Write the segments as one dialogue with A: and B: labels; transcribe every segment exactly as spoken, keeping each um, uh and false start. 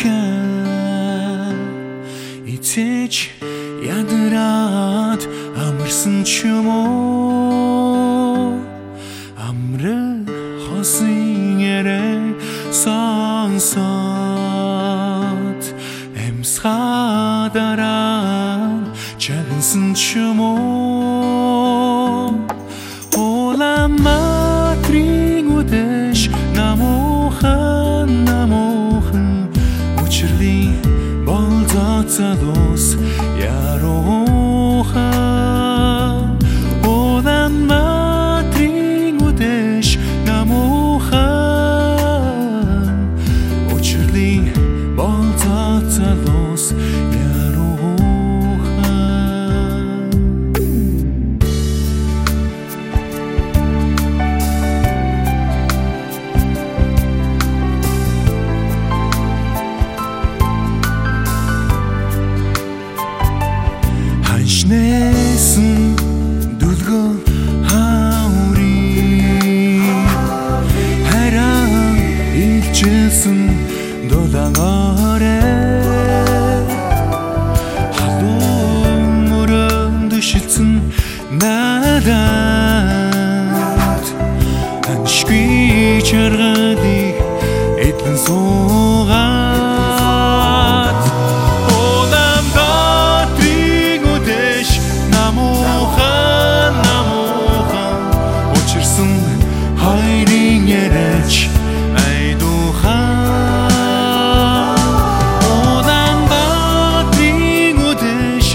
A: Итэж ядраад амарсан ч юм уу амрах хосын ярэ сонсоод эмсхадараа чагнасан ч юм уу уламатрын үдэш намуухан намуухан учирлын болзоцолос яруухан уламатрын үдэш намуухан учирлын болзоцолос Нэсэн дүлгөө хаврын хараа илчсэн долонгорэ халуун мөрөнд шилсэн надад аншгүй чаргадыг эдлэн суугаад хайрын яриач айдуухан Улаанбаатарын үдэш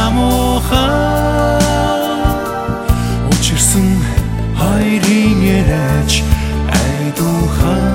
A: намуухан учирсан хайрын яриач айдуухан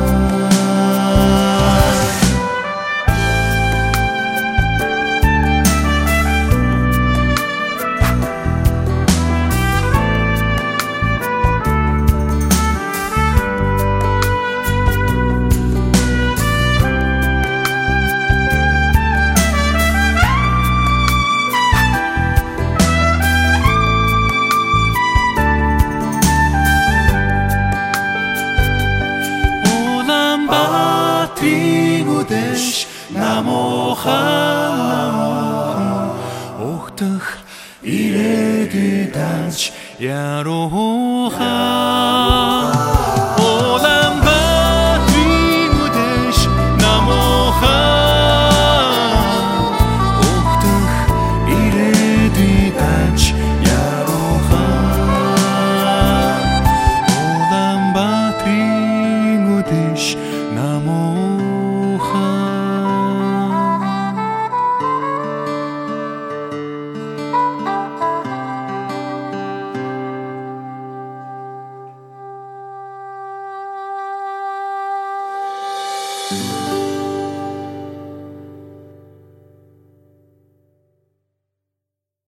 A: Үдэш намуухан ухтах ирээдүйд анч яруухан